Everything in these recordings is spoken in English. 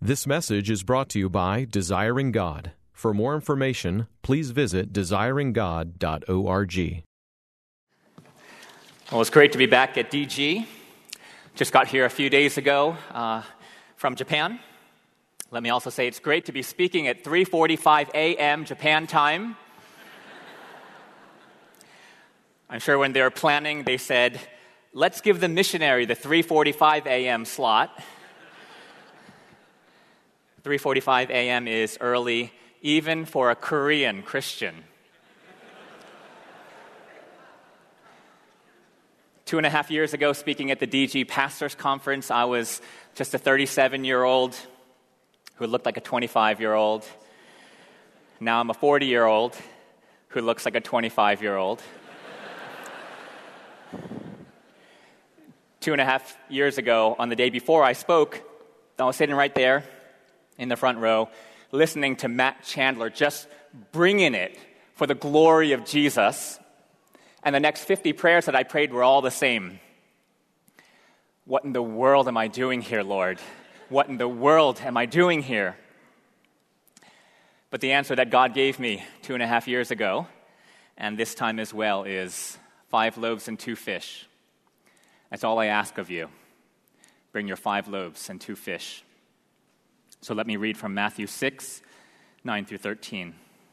This message is brought to you by Desiring God. For more information, please visit desiringgod.org. Well, it's great to be back at DG. Just got here a few days ago from Japan. Let me also say it's great to be speaking at 3:45 a.m. Japan time. I'm sure when they were planning, they said, let's give the missionary the 3:45 a.m. slot. 3:45 a.m. is early, even for a Korean Christian. 2.5 years ago, speaking at the DG Pastors Conference, I was just a 37-year-old who looked like a 25-year-old. Now I'm a 40-year-old who looks like a 25-year-old. 2.5 years ago, on the day before I spoke, I was sitting right there in the front row, listening to Matt Chandler just bringing it for the glory of Jesus. And the next 50 prayers that I prayed were all the same. What in the world am I doing here, Lord? What in the world am I doing here? But the answer that God gave me 2.5 years ago, and this time as well, is 5 loaves and 2 fish. That's all I ask of you. Bring your 5 loaves and 2 fish. So let me read from Matthew 6, 9 through 13.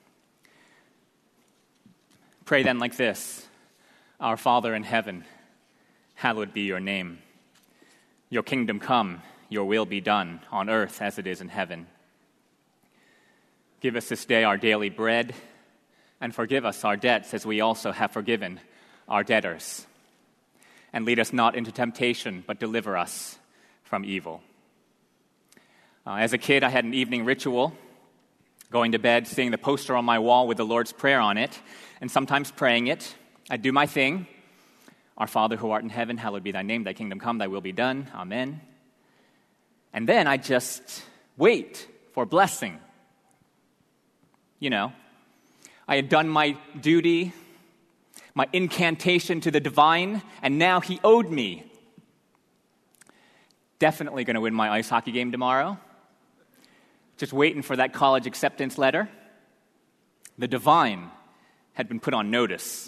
Pray then like this: Our Father in heaven, hallowed be your name. Your kingdom come, your will be done, on earth as it is in heaven. Give us this day our daily bread, and forgive us our debts as we also have forgiven our debtors. And lead us not into temptation, but deliver us from evil. As a kid, I had an evening ritual, going to bed, seeing the poster on my wall with the Lord's Prayer on it, and sometimes praying it. I'd do my thing. Our Father who art in heaven, hallowed be thy name, thy kingdom come, thy will be done. Amen. And then I just wait for blessing. You know, I had done my duty, my incantation to the divine, and now he owed me. Definitely going to win my ice hockey game tomorrow. Just waiting for that college acceptance letter. The divine had been put on notice.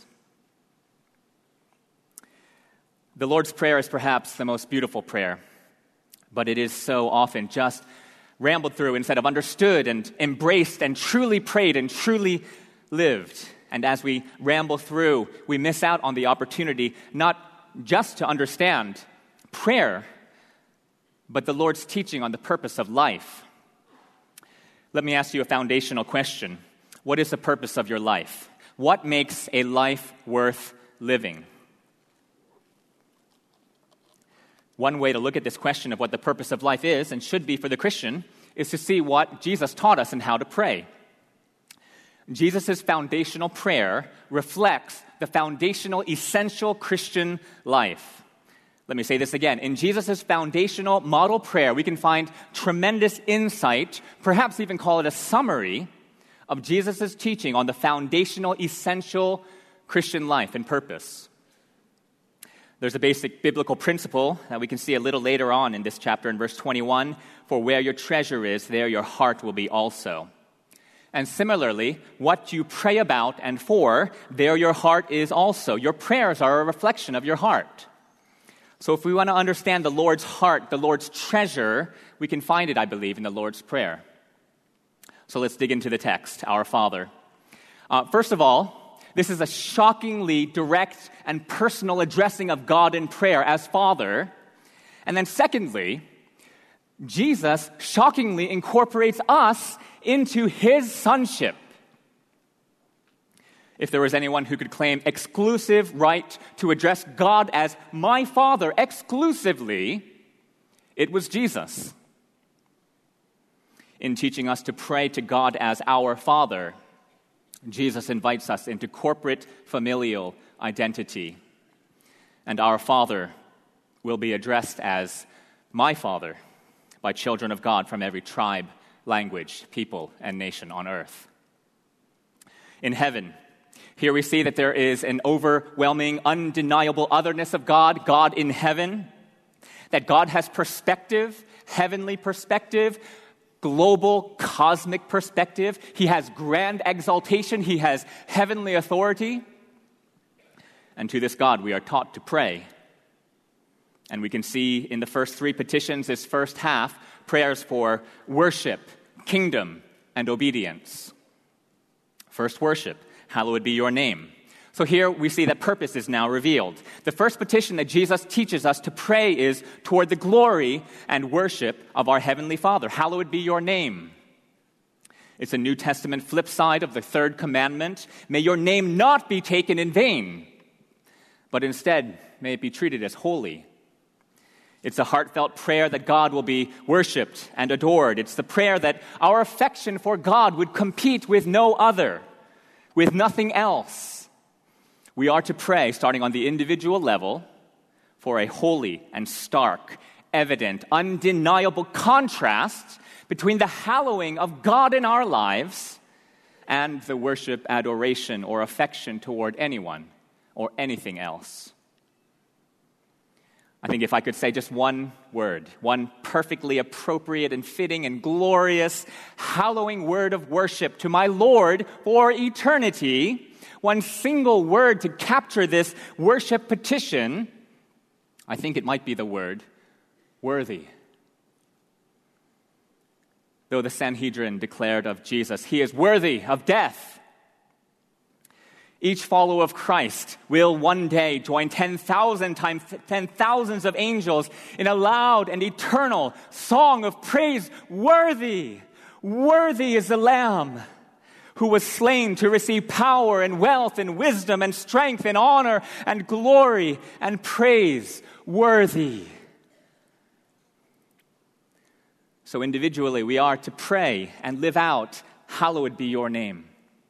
The Lord's Prayer is perhaps the most beautiful prayer, but it is so often just rambled through instead of understood and embraced and truly prayed and truly lived. And as we ramble through, we miss out on the opportunity not just to understand prayer, but the Lord's teaching on the purpose of life. Let me ask you a foundational question. What is the purpose of your life? What makes a life worth living? One way to look at this question of what the purpose of life is and should be for the Christian is to see what Jesus taught us and how to pray. Jesus' foundational prayer reflects the foundational, essential Christian life. Let me say this again. In Jesus' foundational model prayer, we can find tremendous insight, perhaps even call it a summary, of Jesus' teaching on the foundational, essential Christian life and purpose. There's a basic biblical principle that we can see a little later on in this chapter in verse 21. For where your treasure is, there your heart will be also. And similarly, what you pray about and for, there your heart is also. Your prayers are a reflection of your heart. So if we want to understand the Lord's heart, the Lord's treasure, we can find it, I believe, in the Lord's Prayer. So let's dig into the text, Our Father. First of all, this is a shockingly direct and personal addressing of God in prayer as Father. And then secondly, Jesus shockingly incorporates us into his sonship. If there was anyone who could claim exclusive right to address God as my Father exclusively, it was Jesus. In teaching us to pray to God as our Father, Jesus invites us into corporate familial identity. And our Father will be addressed as my Father by children of God from every tribe, language, people, and nation on earth. In heaven, here we see that there is an overwhelming, undeniable otherness of God, God in heaven, that God has perspective, heavenly perspective, global, cosmic perspective. He has grand exaltation. He has heavenly authority. And to this God, we are taught to pray. And we can see in the first three petitions, this first half, prayers for worship, kingdom, and obedience. First, worship. Hallowed be your name. So here we see that purpose is now revealed. The first petition that Jesus teaches us to pray is toward the glory and worship of our Heavenly Father. Hallowed be your name. It's a New Testament flip side of the third commandment. May your name not be taken in vain, but instead may it be treated as holy. It's a heartfelt prayer that God will be worshiped and adored. It's the prayer that our affection for God would compete with no other, with nothing else. We are to pray, starting on the individual level, for a holy and stark, evident, undeniable contrast between the hallowing of God in our lives and the worship, adoration, or affection toward anyone or anything else. I think if I could say just one word, one perfectly appropriate and fitting and glorious, hallowing word of worship to my Lord for eternity, one single word to capture this worship petition, I think it might be the word worthy. Though the Sanhedrin declared of Jesus, he is worthy of death. Each follower of Christ will one day join 10,000 times 10,000s of angels in a loud and eternal song of praise. Worthy, worthy is the Lamb who was slain to receive power and wealth and wisdom and strength and honor and glory and praise. Worthy. So individually, we are to pray and live out, hallowed be your name.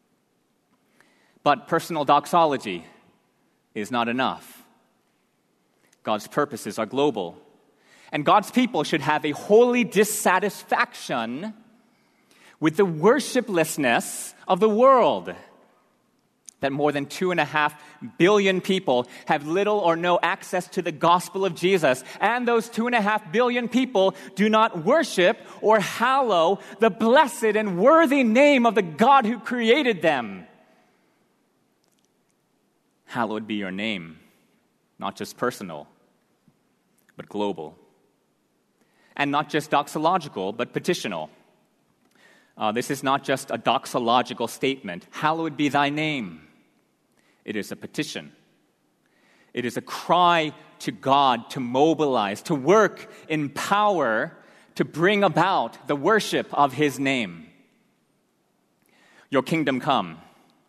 But personal doxology is not enough. God's purposes are global. And God's people should have a holy dissatisfaction with the worshiplessness of the world. That more than 2.5 billion people have little or no access to the gospel of Jesus. And those 2.5 billion people do not worship or hallow the blessed and worthy name of the God who created them. Hallowed be your name, not just personal, but global. And not just doxological, but petitional. This is not just a doxological statement. Hallowed be thy name. It is a petition. It is a cry to God to mobilize, to work in power, to bring about the worship of his name. Your kingdom come.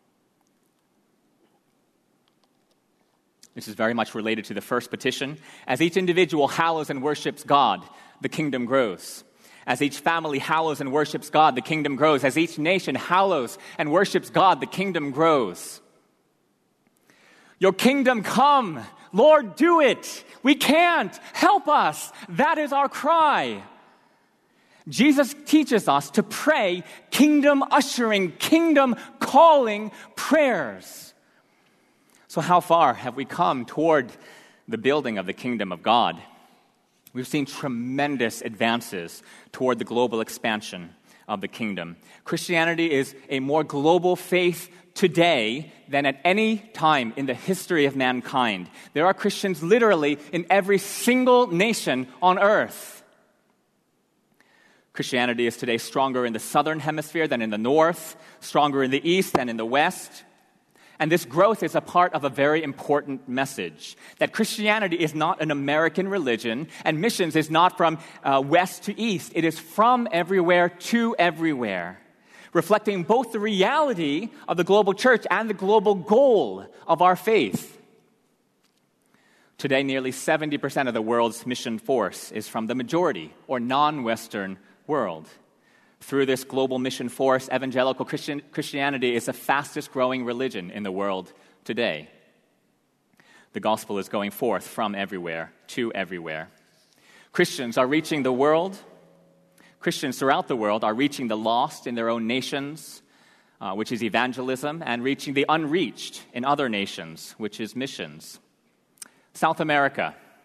This is very much related to the first petition. As each individual hallows and worships God, the kingdom grows. As each family hallows and worships God, the kingdom grows. As each nation hallows and worships God, the kingdom grows. Your kingdom come. Lord, do it. We can't. Help us. That is our cry. Jesus teaches us to pray kingdom ushering, kingdom calling prayers. So how far have we come toward the building of the kingdom of God? We've seen tremendous advances toward the global expansion of the kingdom. Christianity is a more global faith today than at any time in the history of mankind. There are Christians literally in every single nation on earth. Christianity is today stronger in the southern hemisphere than in the north, stronger in the east than in the west. And this growth is a part of a very important message, that Christianity is not an American religion, and missions is not from west to east. It is from everywhere to everywhere, reflecting both the reality of the global church and the global goal of our faith. Today, nearly 70% of the world's mission force is from the majority or non-Western world. Through this global mission force, evangelical Christianity is the fastest growing religion in the world today. The gospel is going forth from everywhere to everywhere. Christians are reaching the world. Christians throughout the world are reaching the lost in their own nations, which is evangelism, and reaching the unreached in other nations, which is missions. South America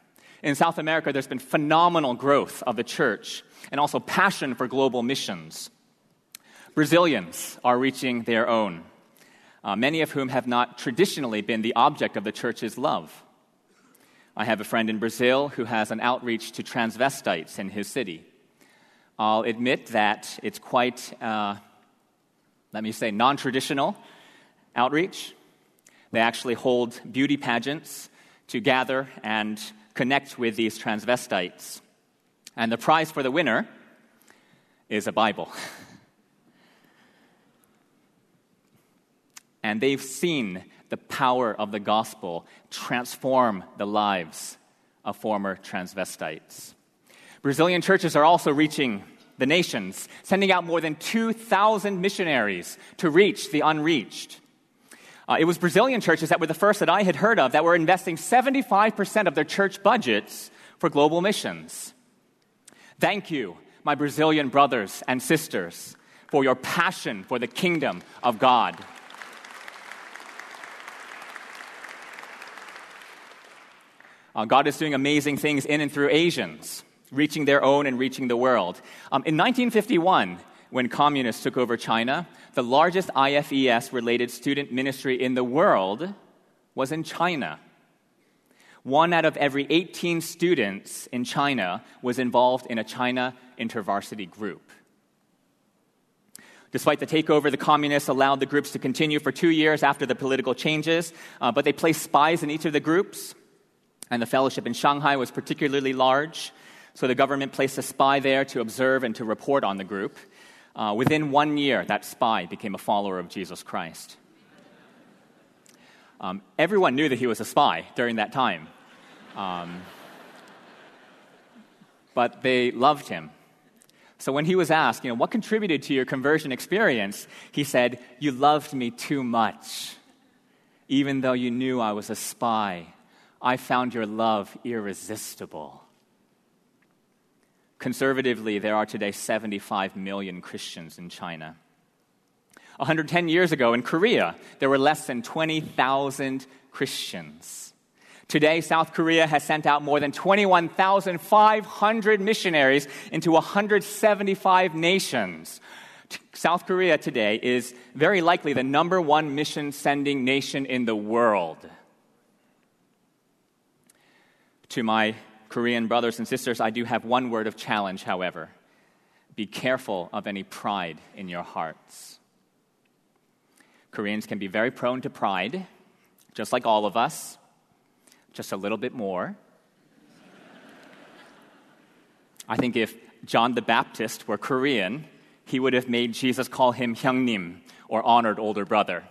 In South America, there's been phenomenal growth of the church and also passion for global missions. Brazilians are reaching their own, many of whom have not traditionally been the object of the church's love. I have a friend in Brazil who has an outreach to transvestites in his city. I'll admit that it's quite, non-traditional outreach. They actually hold beauty pageants to gather and connect with these transvestites. And the prize for the winner is a Bible. And they've seen the power of the gospel transform the lives of former transvestites. Brazilian churches are also reaching the nations, sending out more than 2,000 missionaries to reach the unreached. It was Brazilian churches that were the first that I had heard of that were investing 75% of their church budgets for global missions. Thank you, my Brazilian brothers and sisters, for your passion for the kingdom of God. God is doing amazing things in and through Asians, reaching their own and reaching the world. In 1951, when communists took over China, the largest IFES-related student ministry in the world was in China. 1 out of every 18 students in China was involved in a China InterVarsity group. Despite the takeover, the communists allowed the groups to continue for 2 years after the political changes, but they placed spies in each of the groups, and the fellowship in Shanghai was particularly large, so the government placed a spy there to observe and to report on the group. Within 1 year, that spy became a follower of Jesus Christ. Everyone knew that he was a spy during that time, but they loved him. So when he was asked, what contributed to your conversion experience, he said, "You loved me too much. Even though you knew I was a spy, I found your love irresistible." Conservatively, there are today 75 million Christians in China. 110 years ago in Korea, there were less than 20,000 Christians. Today, South Korea has sent out more than 21,500 missionaries into 175 nations. South Korea today is very likely the number one mission-sending nation in the world. To my Korean brothers and sisters, I do have one word of challenge, however. Be careful of any pride in your hearts. Koreans can be very prone to pride, just like all of us, just a little bit more. I think if John the Baptist were Korean, he would have made Jesus call him 형님, or honored older brother.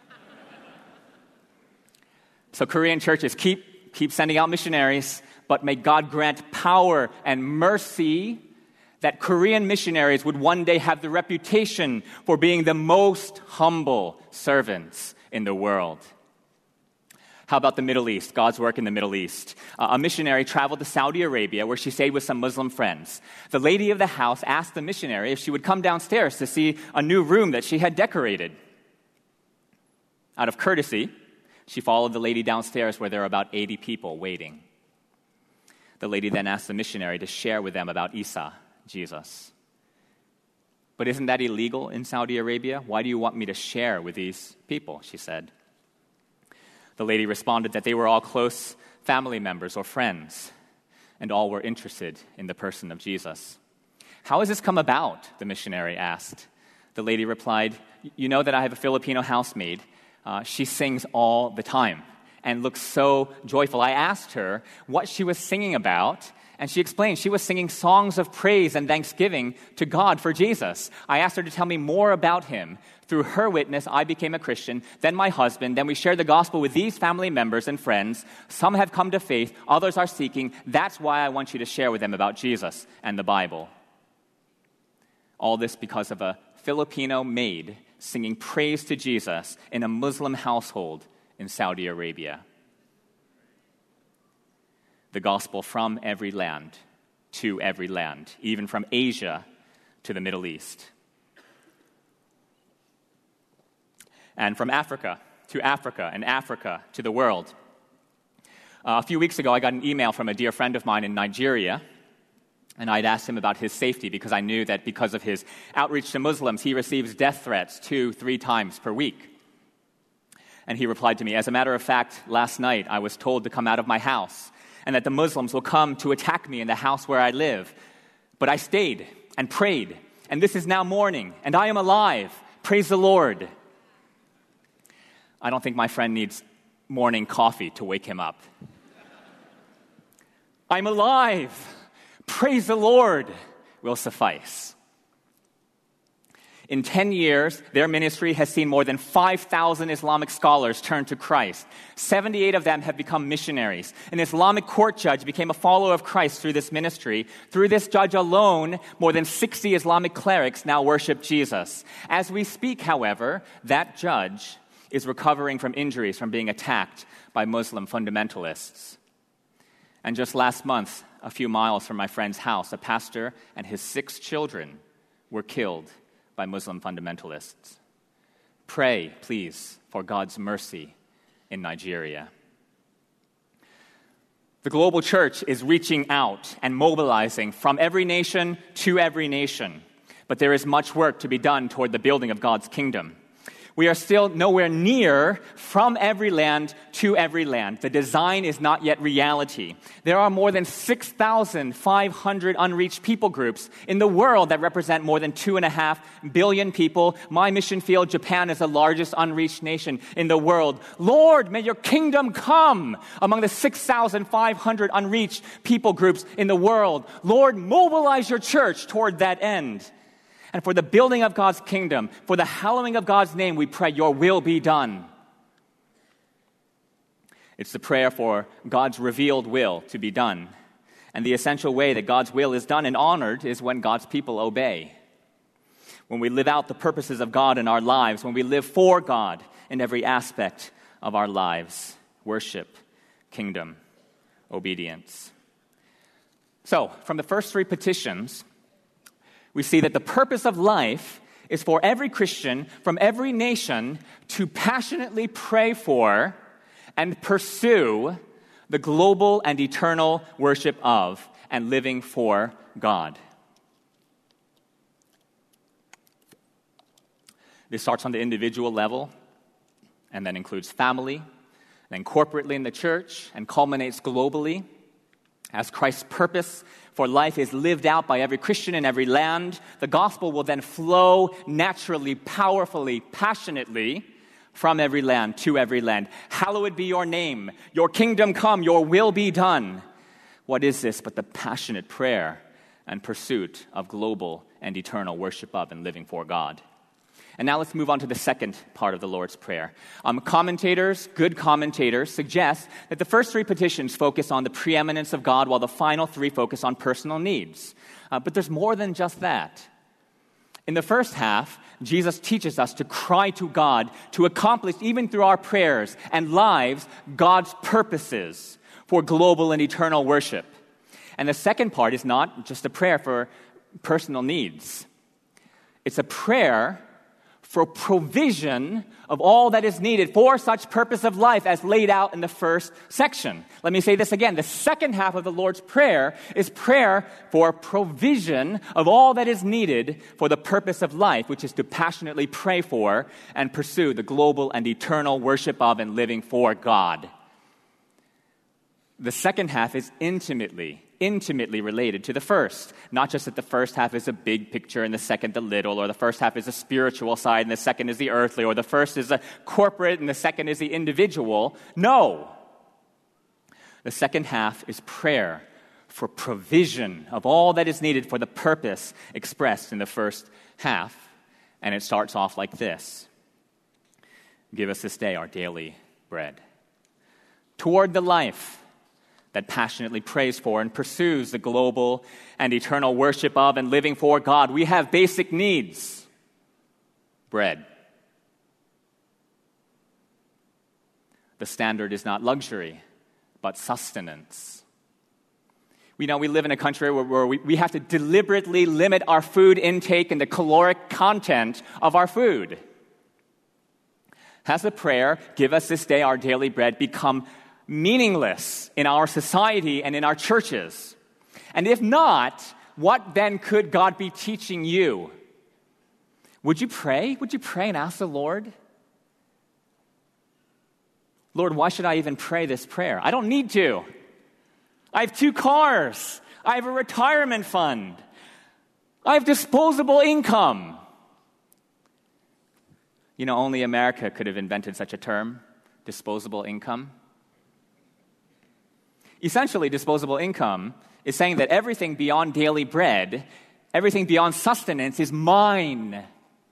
So Korean churches keep sending out missionaries, but may God grant power and mercy that Korean missionaries would one day have the reputation for being the most humble servants in the world. How about the Middle East, God's work in the Middle East? A missionary traveled to Saudi Arabia where she stayed with some Muslim friends. The lady of the house asked the missionary if she would come downstairs to see a new room that she had decorated. Out of courtesy, she followed the lady downstairs where there were about 80 people waiting. The lady then asked the missionary to share with them about Isa, Jesus. "But isn't that illegal in Saudi Arabia? Why do you want me to share with these people?" she said. The lady responded that they were all close family members or friends, and all were interested in the person of Jesus. "How has this come about?" the missionary asked. The lady replied, "You know that I have a Filipino housemaid. She sings all the time and looks so joyful. I asked her what she was singing about, and she explained she was singing songs of praise and thanksgiving to God for Jesus. I asked her to tell me more about him. Through her witness, I became a Christian, then my husband, then we shared the gospel with these family members and friends. Some have come to faith, others are seeking. That's why I want you to share with them about Jesus and the Bible." All this because of a Filipino maid singing praise to Jesus in a Muslim household in Saudi Arabia. The gospel from every land to every land, even from Asia to the Middle East. And from Africa and Africa to the world. A few weeks ago, I got an email from a dear friend of mine in Nigeria, and I'd asked him about his safety because I knew that because of his outreach to Muslims, he receives death threats 2-3 times per week. And he replied to me, "As a matter of fact, last night I was told to come out of my house and that the Muslims will come to attack me in the house where I live. But I stayed and prayed, and this is now morning, and I am alive. Praise the Lord." I don't think my friend needs morning coffee to wake him up. "I'm alive. Praise the Lord," will suffice. In 10 years, their ministry has seen more than 5,000 Islamic scholars turn to Christ. 78 of them have become missionaries. An Islamic court judge became a follower of Christ through this ministry. Through this judge alone, more than 60 Islamic clerics now worship Jesus. As we speak, however, that judge is recovering from injuries from being attacked by Muslim fundamentalists. And just last month, a few miles from my friend's house, a pastor and his 6 children were killed by Muslim fundamentalists. Pray, please, for God's mercy in Nigeria. The global church is reaching out and mobilizing from every nation to every nation, but there is much work to be done toward the building of God's kingdom. We are still nowhere near from every land to every land. The design is not yet reality. There are more than 6,500 unreached people groups in the world that represent more than 2.5 billion people. My mission field, Japan, is the largest unreached nation in the world. Lord, may your kingdom come among the 6,500 unreached people groups in the world. Lord, mobilize your church toward that end. And for the building of God's kingdom, for the hallowing of God's name, we pray, your will be done. It's the prayer for God's revealed will to be done. And the essential way that God's will is done and honored is when God's people obey. When we live out the purposes of God in our lives, when we live for God in every aspect of our lives. Worship, kingdom, obedience. So, from the first 3 petitions, we see that the purpose of life is for every Christian from every nation to passionately pray for and pursue the global and eternal worship of and living for God. This starts on the individual level and then includes family, then corporately in the church, and culminates globally. As Christ's purpose for life is lived out by every Christian in every land, the gospel will then flow naturally, powerfully, passionately from every land to every land. Hallowed be your name. Your kingdom come. Your will be done. What is this but the passionate prayer and pursuit of global and eternal worship of and living for God? And now let's move on to the second part of the Lord's Prayer. Good commentators, suggest that the first 3 petitions focus on the preeminence of God, while the final 3 focus on personal needs. But there's more than just that. In the first half, Jesus teaches us to cry to God to accomplish, even through our prayers and lives, God's purposes for global and eternal worship. And the second part is not just a prayer for personal needs. It's a prayer for provision of all that is needed for such purpose of life as laid out in the first section. Let me say this again. The second half of the Lord's Prayer is prayer for provision of all that is needed for the purpose of life, which is to passionately pray for and pursue the global and eternal worship of and living for God. The second half is intimately related to the first. Not just that the first half is a big picture and the second the little, or the first half is a spiritual side and the second is the earthly, or the first is a corporate and the second is the individual. No. The second half is prayer for provision of all that is needed for the purpose expressed in the first half. And it starts off like this. Give us this day our daily bread. Toward the life that passionately prays for and pursues the global and eternal worship of and living for God, we have basic needs. Bread. The standard is not luxury, but sustenance. We know we live in a country where we have to deliberately limit our food intake and the caloric content of our food. Has the prayer, give us this day our daily bread, become meaningless in our society and in our churches? And if not, what then could God be teaching you? Would you pray? Would you pray and ask the Lord? Lord, why should I even pray this prayer? I don't need to. I have 2 cars. I have a retirement fund. I have disposable income. You know, only America could have invented such a term, disposable income. Essentially, disposable income is saying that everything beyond daily bread, everything beyond sustenance is mine.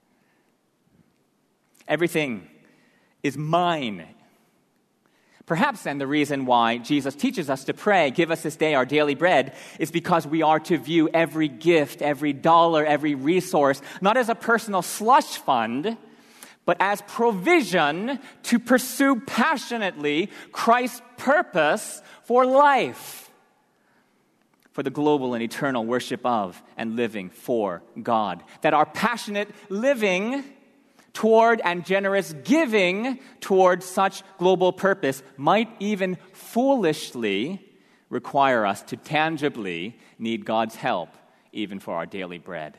Everything is mine. Perhaps then the reason why Jesus teaches us to pray, give us this day our daily bread, is because we are to view every gift, every dollar, every resource, not as a personal slush fund, but as provision to pursue passionately Christ's purpose for life, for the global and eternal worship of and living for God. That our passionate living toward and generous giving toward such global purpose might even foolishly require us to tangibly need God's help even for our daily bread.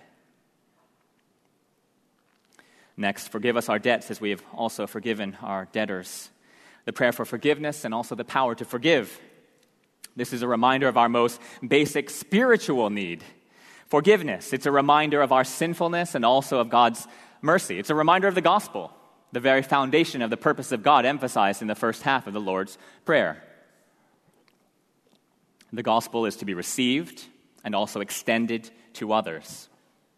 Next, forgive us our debts as we have also forgiven our debtors. The prayer for forgiveness and also the power to forgive. This is a reminder of our most basic spiritual need. Forgiveness, it's a reminder of our sinfulness and also of God's mercy. It's a reminder of the gospel, the very foundation of the purpose of God emphasized in the first half of the Lord's Prayer. The gospel is to be received and also extended to others.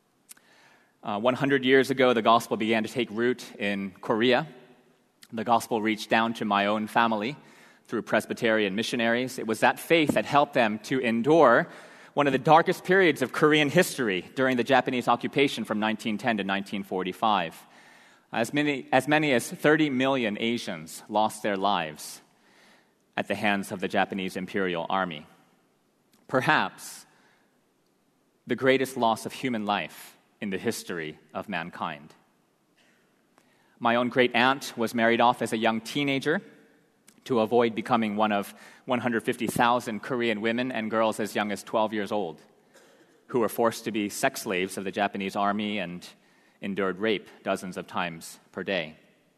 100 years ago, the gospel began to take root in Korea. The gospel reached down to my own family through Presbyterian missionaries. It was that faith that helped them to endure one of the darkest periods of Korean history during the Japanese occupation from 1910 to 1945. As many as 30 million Asians lost their lives at the hands of the Japanese Imperial Army. Perhaps the greatest loss of human life in the history of mankind. My own great-aunt was married off as a young teenager to avoid becoming one of 150,000 Korean women and girls as young as 12 years old who were forced to be sex slaves of the Japanese army and endured rape dozens of times per day.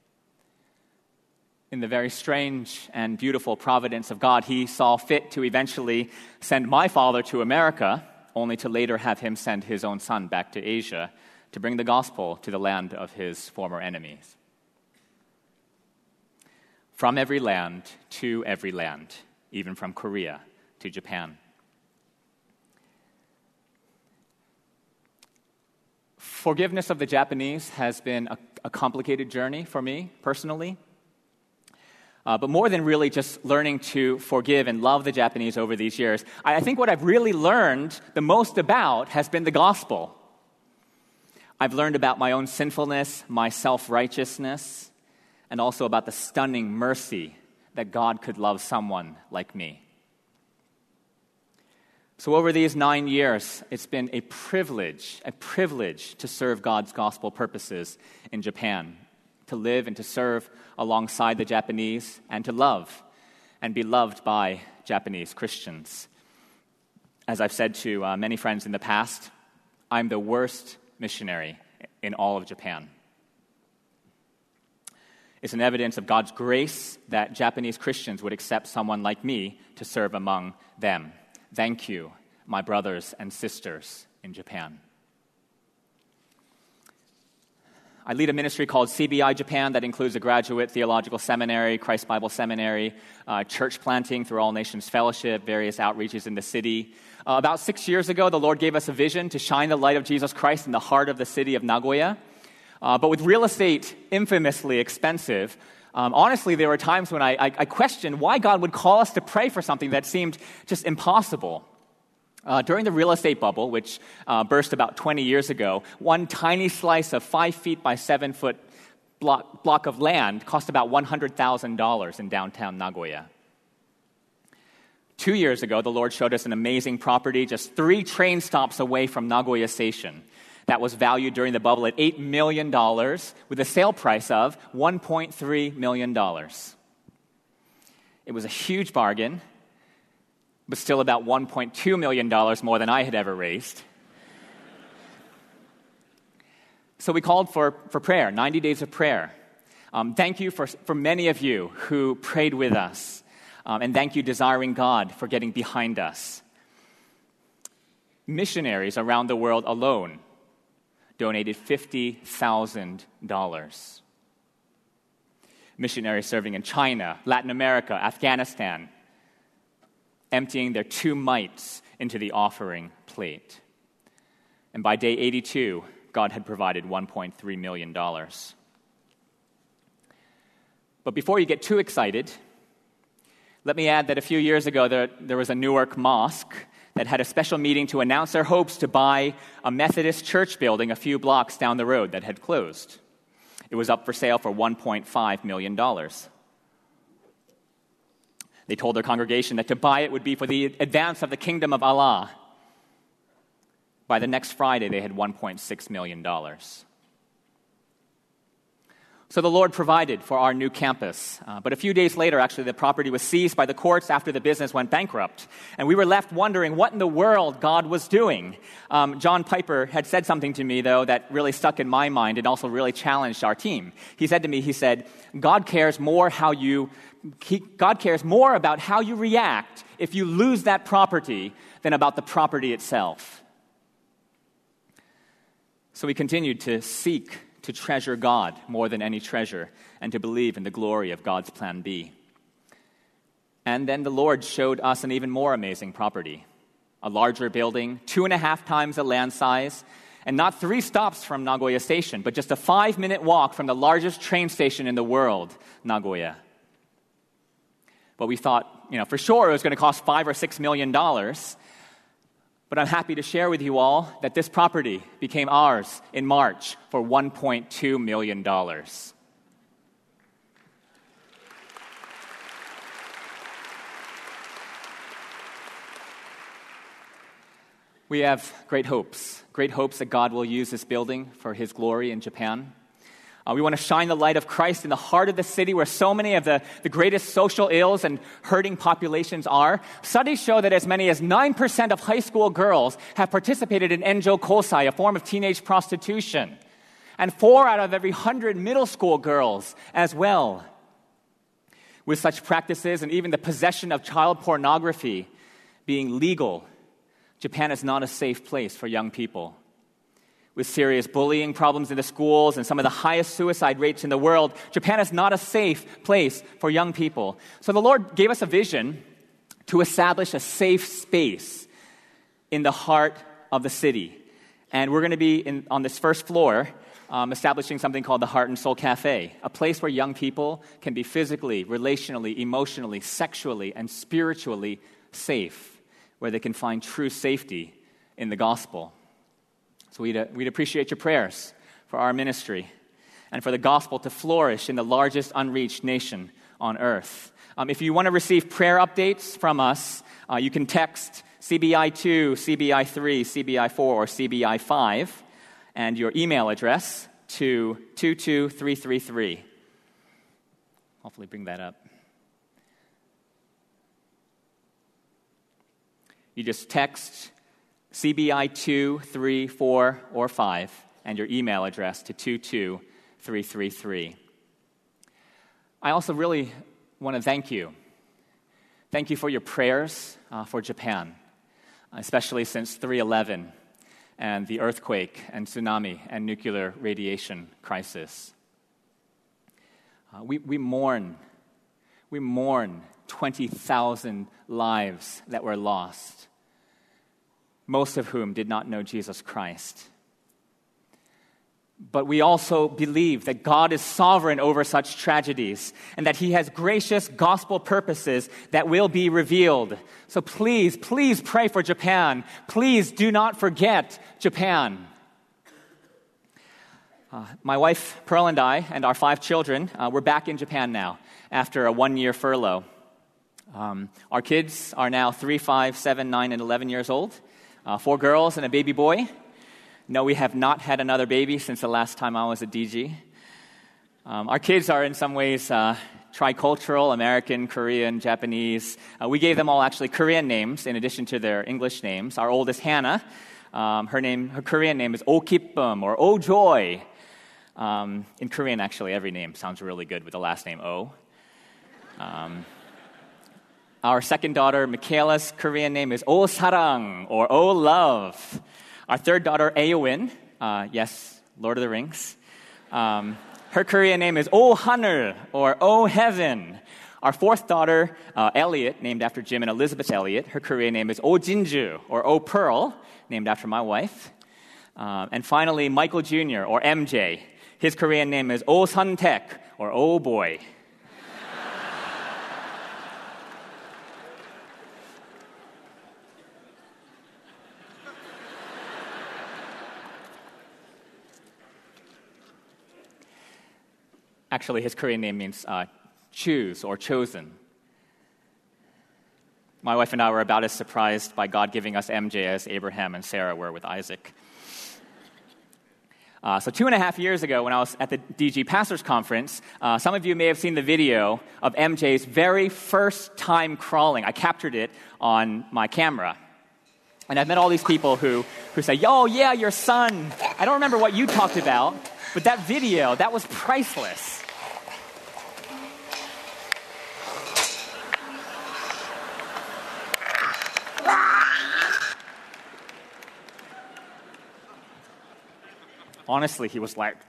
In the very strange and beautiful providence of God, He saw fit to eventually send my father to America, only to later have him send his own son back to Asia to bring the gospel to the land of his former enemies. From every land to every land, even from Korea to Japan. Forgiveness of the Japanese has been a complicated journey for me personally. But more than really just learning to forgive and love the Japanese over these years, I think what I've really learned the most about has been the gospel. I've learned about my own sinfulness, my self-righteousness, and also about the stunning mercy that God could love someone like me. So over these 9 years, it's been a privilege to serve God's gospel purposes in Japan, to live and to serve alongside the Japanese, and to love and be loved by Japanese Christians. As I've said to many friends in the past, I'm the worst missionary in all of Japan. It's an evidence of God's grace that Japanese Christians would accept someone like me to serve among them. Thank you, my brothers and sisters in Japan. I lead a ministry called CBI Japan that includes a graduate theological seminary, Christ Bible Seminary, church planting through All Nations Fellowship, various outreaches in the city. About 6 years ago, the Lord gave us a vision to shine the light of Jesus Christ in the heart of the city of Nagoya. But with real estate infamously expensive, honestly, there were times when I questioned why God would call us to pray for something that seemed just impossible. During the real estate bubble, which burst about 20 years ago, one tiny slice of 5 feet by 7 foot block of land cost about $100,000 in downtown Nagoya. 2 years ago, the Lord showed us an amazing property just 3 train stops away from Nagoya Station that was valued during the bubble at $8 million with a sale price of $1.3 million. It was a huge bargain, but still about $1.2 million more than I had ever raised. So we called for prayer, 90 days of prayer. Thank you for many of you who prayed with us. And thank you, Desiring God, for getting behind us. Missionaries around the world alone donated $50,000. Missionaries serving in China, Latin America, Afghanistan, emptying their 2 mites into the offering plate. And by day 82, God had provided $1.3 million. But before you get too excited, let me add that a few years ago there was a Newark mosque that had a special meeting to announce their hopes to buy a Methodist church building a few blocks down the road that had closed. It was up for sale for $1.5 million. They told their congregation that to buy it would be for the advance of the kingdom of Allah. By the next Friday, they had $1.6 million. So the Lord provided for our new campus. But a few days later, actually, the property was seized by the courts after the business went bankrupt. And we were left wondering what in the world God was doing. John Piper had said something to me, though, that really stuck in my mind and also really challenged our team. He said to me, God cares more about how you react if you lose that property than about the property itself. So we continued to seek to treasure God more than any treasure and to believe in the glory of God's plan B. And then the Lord showed us an even more amazing property, a larger building, 2.5 times the land size, and not 3 stops from Nagoya Station, but just a 5-minute walk from the largest train station in the world, Nagoya. But we thought, for sure it was going to cost $5 or $6 million. But I'm happy to share with you all that this property became ours in March for $1.2 million. We have great hopes that God will use this building for His glory in Japan. We want to shine the light of Christ in the heart of the city where so many of the greatest social ills and hurting populations are. Studies show that as many as 9% of high school girls have participated in Enjo Kosai, a form of teenage prostitution. And 4 out of every 100 middle school girls as well. With such practices and even the possession of child pornography being legal, Japan is not a safe place for young people. With serious bullying problems in the schools and some of the highest suicide rates in the world, Japan is not a safe place for young people. So the Lord gave us a vision to establish a safe space in the heart of the city. And we're going to be on this first floor establishing something called the Heart and Soul Cafe, a place where young people can be physically, relationally, emotionally, sexually, and spiritually safe, where they can find true safety in the gospel. So we'd appreciate your prayers for our ministry and for the gospel to flourish in the largest unreached nation on earth. If you want to receive prayer updates from us, you can text CBI2, CBI3, CBI4, or CBI5 and your email address to 22333. Hopefully bring that up. You just text CBI 2, 3, 4, or 5, and your email address to 22333. I also really want to thank you. Thank you for your prayers for Japan, especially since 3/11 and the earthquake and tsunami and nuclear radiation crisis. We mourn 20,000 lives that were lost, most of whom did not know Jesus Christ. But we also believe that God is sovereign over such tragedies and that He has gracious gospel purposes that will be revealed. So please pray for Japan. Please do not forget Japan. My wife, Pearl, and I, and our 5 children, we're back in Japan now after a 1-year furlough. Our kids are now 3, 5, 7, 9, and 11 years old. 4 girls and a baby boy. No, we have not had another baby since the last time I was at DG. Our kids are in some ways tricultural, American, Korean, Japanese. We gave them all actually Korean names in addition to their English names. Our oldest, Hannah, her Korean name is Oh Kippum or Oh Joy. In Korean, actually, every name sounds really good with the last name Oh. Our second daughter, Michaela's Korean name is Oh Sarang or Oh Love. Our third daughter, Eowyn, yes, Lord of the Rings. Her Korean name is Oh Haner or Oh Heaven. Our fourth daughter, Elliot, named after Jim and Elizabeth Elliot. Her Korean name is Oh Jinju or Oh Pearl, named after my wife. And finally, Michael Jr. or MJ. His Korean name is Oh Suntek or Oh Boy. Actually, his Korean name means choose or chosen. My wife and I were about as surprised by God giving us MJ as Abraham and Sarah were with Isaac. So 2.5 years ago, when I was at the DG Pastors Conference, some of you may have seen the video of MJ's very first time crawling. I captured it on my camera. And I've met all these people who say, "Oh, yeah, your son." I don't remember what you talked about, but that video, that was priceless. Honestly, he was like...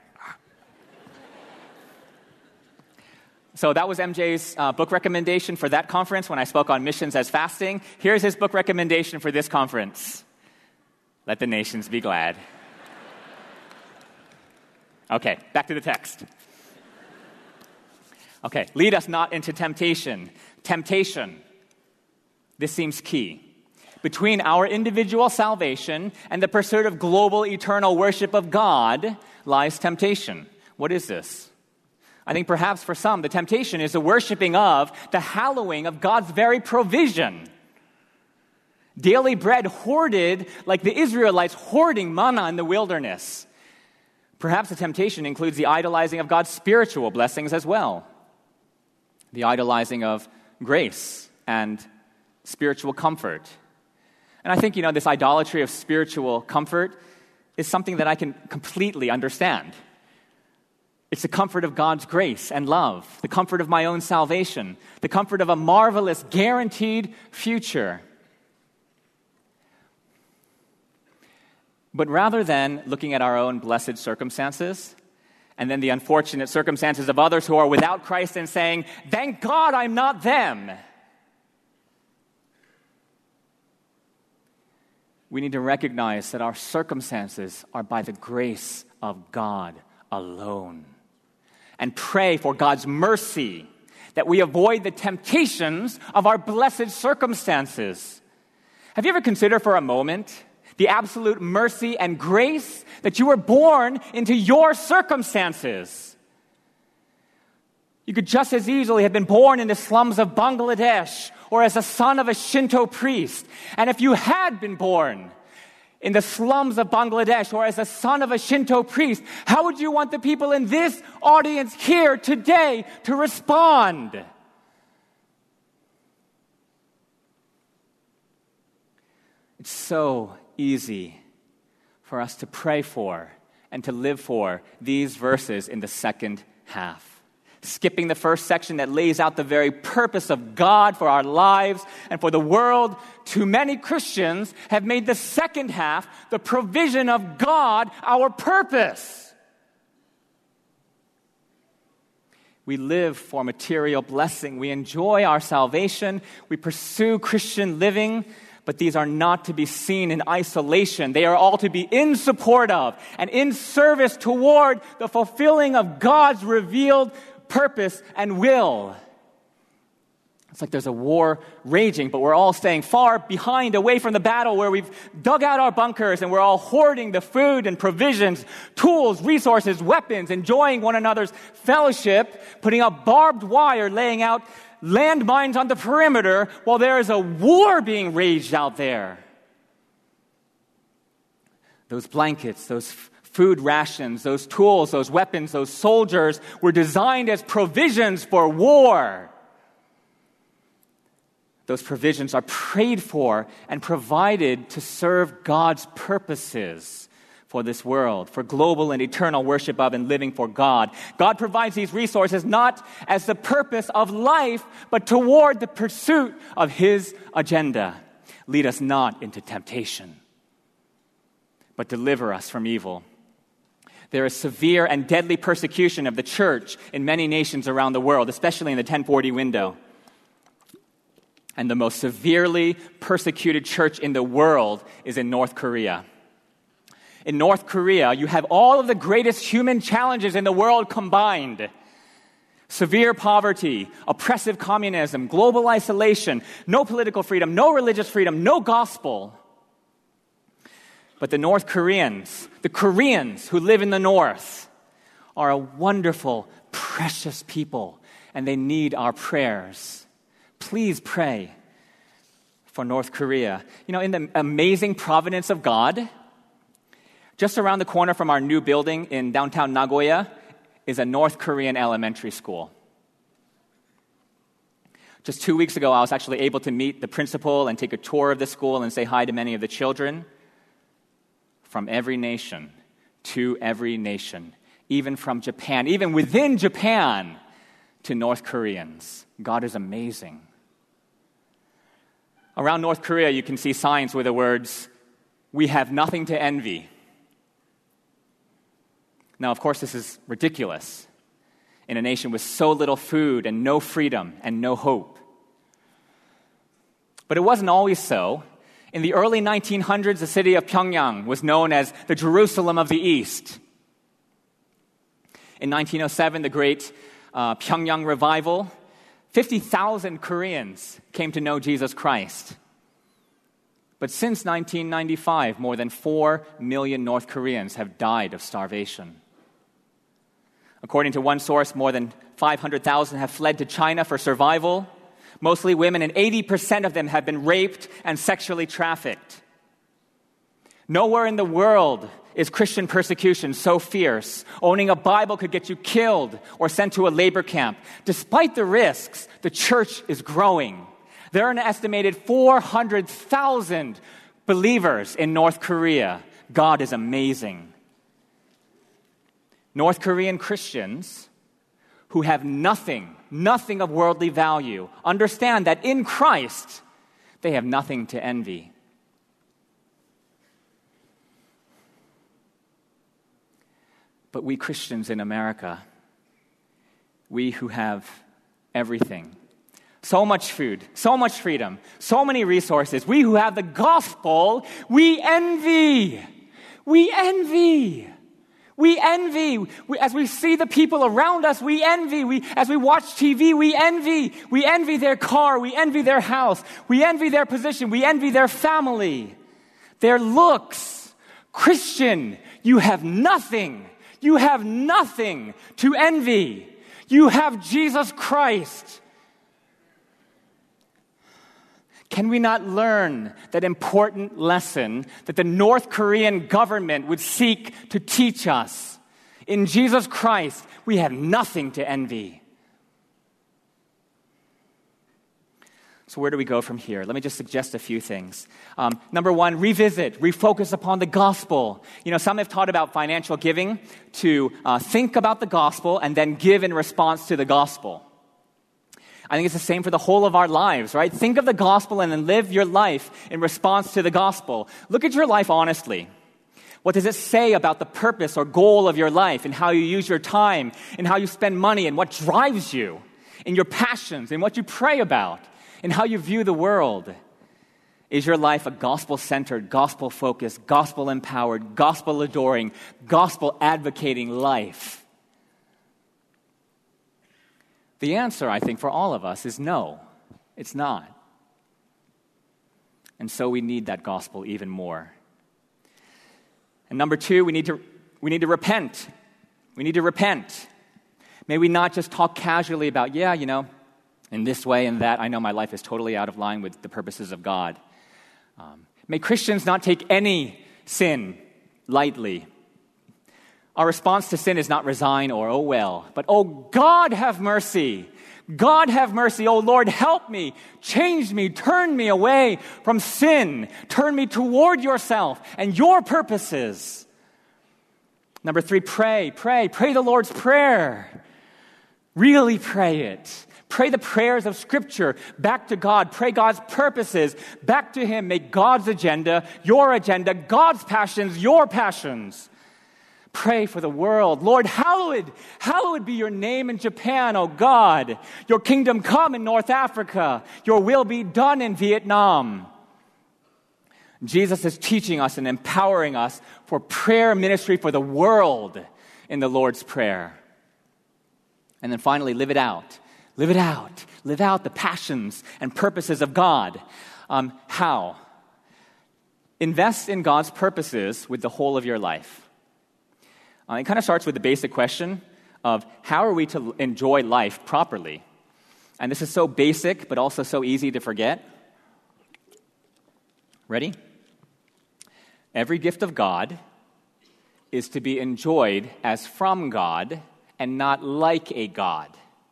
So that was MJ's book recommendation for that conference when I spoke on missions as fasting. Here's his book recommendation for this conference. Let the nations be glad. Okay, back to the text. Okay, lead us not into temptation. Temptation. This seems key. Between our individual salvation and the pursuit of global eternal worship of God lies temptation. What is this? I think perhaps for some, the temptation is the worshiping of, the hallowing of God's very provision. Daily bread hoarded like the Israelites hoarding manna in the wilderness. Perhaps the temptation includes the idolizing of God's spiritual blessings as well. The idolizing of grace and spiritual comfort. And I think, this idolatry of spiritual comfort is something that I can completely understand. It's the comfort of God's grace and love, the comfort of my own salvation, the comfort of a marvelous, guaranteed future. But rather than looking at our own blessed circumstances, and then the unfortunate circumstances of others who are without Christ and saying, "Thank God I'm not them," we need to recognize that our circumstances are by the grace of God alone. And pray for God's mercy that we avoid the temptations of our blessed circumstances. Have you ever considered for a moment the absolute mercy and grace that you were born into your circumstances? You could just as easily have been born in the slums of Bangladesh or as a son of a Shinto priest. And if you had been born in the slums of Bangladesh or as a son of a Shinto priest, how would you want the people in this audience here today to respond? It's so easy for us to pray for and to live for these verses in the second half. Skipping the first section that lays out the very purpose of God for our lives and for the world, too many Christians have made the second half, the provision of God, our purpose. We live for material blessing. We enjoy our salvation. We pursue Christian living, but these are not to be seen in isolation. They are all to be in support of and in service toward the fulfilling of God's revealed purpose and will. It's like there's a war raging, but we're all staying far behind, away from the battle where we've dug out our bunkers and we're all hoarding the food and provisions, tools, resources, weapons, enjoying one another's fellowship, putting up barbed wire, laying out landmines on the perimeter while there is a war being raged out there. Those blankets, those food rations, those tools, those weapons, those soldiers were designed as provisions for war. Those provisions are prayed for and provided to serve God's purposes for this world, for global and eternal worship of and living for God. God provides these resources not as the purpose of life, but toward the pursuit of His agenda. Lead us not into temptation, but deliver us from evil. There is severe and deadly persecution of the church in many nations around the world, especially in the 1040 window. And the most severely persecuted church in the world is in North Korea. In North Korea, you have all of the greatest human challenges in the world combined. Severe poverty, oppressive communism, global isolation, no political freedom, no religious freedom, no gospel. But the North Koreans, the Koreans who live in the North, are a wonderful, precious people, and they need our prayers. Please pray for North Korea. You know, in the amazing providence of God, just around the corner from our new building in downtown Nagoya is a North Korean elementary school. Just 2 weeks ago, I was actually able to meet the principal and take a tour of the school and say hi to many of the children. From every nation to every nation, even from Japan, even within Japan, to North Koreans. God is amazing. Around North Korea, you can see signs with the words, "We have nothing to envy." Now, of course, this is ridiculous in a nation with so little food and no freedom and no hope. But it wasn't always so. In the early 1900s, the city of Pyongyang was known as the Jerusalem of the East. In 1907, the great Pyongyang revival, 50,000 Koreans came to know Jesus Christ. But since 1995, more than 4 million North Koreans have died of starvation. According to one source, more than 500,000 have fled to China for survival. Mostly women, and 80% of them have been raped and sexually trafficked. Nowhere in the world is Christian persecution so fierce. Owning a Bible could get you killed or sent to a labor camp. Despite the risks, the church is growing. There are an estimated 400,000 believers in North Korea. God is amazing. North Korean Christians who have nothing of worldly value, understand that in Christ, they have nothing to envy. But we Christians in America, we who have everything, so much food, so much freedom, so many resources, we who have the gospel, we envy. We envy. We envy. As we see the people around us, we envy. As we watch TV, we envy. We envy their car. We envy their house. We envy their position. We envy their family, their looks. Christian, you have nothing. You have nothing to envy. You have Jesus Christ. Can we not learn that important lesson that the North Korean government would seek to teach us? In Jesus Christ, we have nothing to envy. So where do we go from here? Let me just suggest a few things. Number one, refocus upon the gospel. You know, some have taught about financial giving to think about the gospel and then give in response to the gospel. I think it's the same for the whole of our lives, right? Think of the gospel and then live your life in response to the gospel. Look at your life honestly. What does it say about the purpose or goal of your life and how you use your time and how you spend money and what drives you and your passions and what you pray about and how you view the world? Is your life a gospel-centered, gospel-focused, gospel-empowered, gospel-adoring, gospel-advocating life? The answer, I think, for all of us is no, it's not. And so we need that gospel even more. And number two, we need to repent. We need to repent. May we not just talk casually about, in this way and that, I know my life is totally out of line with the purposes of God. May Christians not take any sin lightly. Our response to sin is not resign or, oh well, but, oh God, have mercy. God, have mercy. Oh Lord, help me, change me, turn me away from sin. Turn me toward yourself and your purposes. Number 3, pray the Lord's Prayer. Really pray it. Pray the prayers of Scripture back to God. Pray God's purposes back to Him. Make God's agenda, God's passions, your passions. Pray for the world. Lord, hallowed be your name in Japan, O God. Your kingdom come in North Africa. Your will be done in Vietnam. Jesus is teaching us and empowering us for prayer ministry for the world in the Lord's Prayer. And then finally, live it out. Live it out. Live out the passions and purposes of God. How? Invest in God's purposes with the whole of your life. It kind of starts with the basic question of how are we to enjoy life properly? And this is so basic, but also so easy to forget. Ready? Every gift of God is to be enjoyed as from God and not like a God.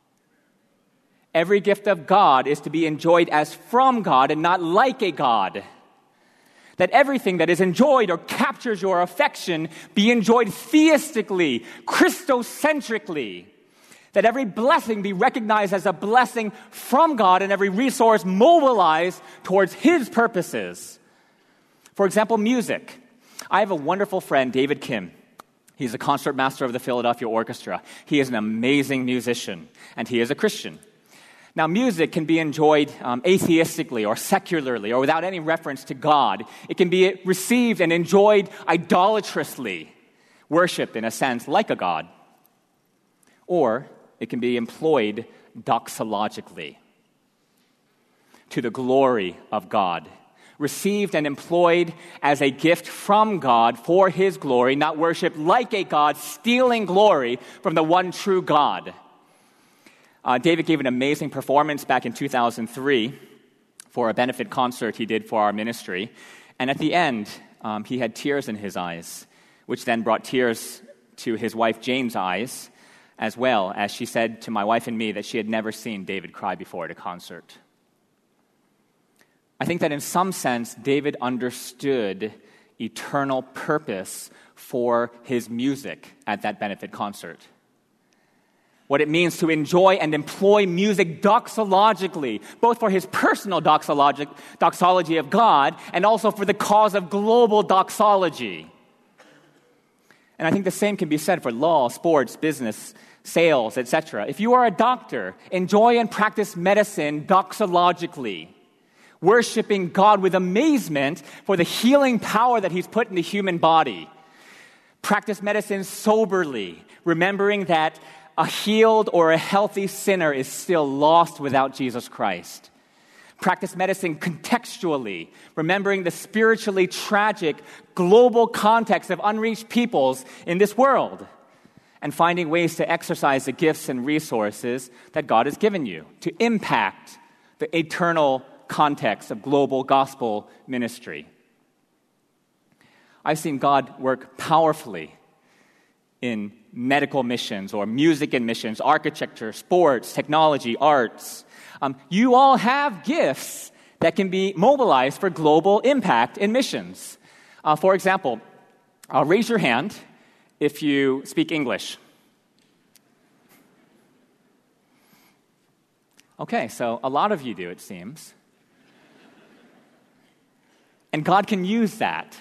Every gift of God is to be enjoyed as from God and not like a God. That everything that is enjoyed or captures your affection be enjoyed theistically, Christocentrically. That every blessing be recognized as a blessing from God and every resource mobilized towards His purposes. For example, music. I have a wonderful friend, David Kim. He's a concert master of the Philadelphia Orchestra. He is an amazing musician, and he is a Christian. Now, music can be enjoyed atheistically or secularly or without any reference to God. It can be received and enjoyed idolatrously, worshipped in a sense like a god. Or it can be employed doxologically, to the glory of God. Received and employed as a gift from God for His glory, not worshipped like a god, stealing glory from the one true God. David gave an amazing performance back in 2003 for a benefit concert he did for our ministry. And at the end, he had tears in his eyes, which then brought tears to his wife Jane's eyes, as well as she said to my wife and me that she had never seen David cry before at a concert. I think that in some sense, David understood eternal purpose for his music at that benefit concert. What it means to enjoy and employ music doxologically, both for his personal doxology of God and also for the cause of global doxology. And I think the same can be said for law, sports, business, sales, etc. If you are a doctor, enjoy and practice medicine doxologically, worshiping God with amazement for the healing power that He's put in the human body. Practice medicine soberly, remembering that a healed or a healthy sinner is still lost without Jesus Christ. Practice medicine contextually, remembering the spiritually tragic global context of unreached peoples in this world, and finding ways to exercise the gifts and resources that God has given you to impact the eternal context of global gospel ministry. I've seen God work powerfully in medical missions or music and missions, architecture, sports, technology, arts. You all have gifts that can be mobilized for global impact in missions. For example, raise your hand if you speak English. Okay, so a lot of you do, it seems. And God can use that.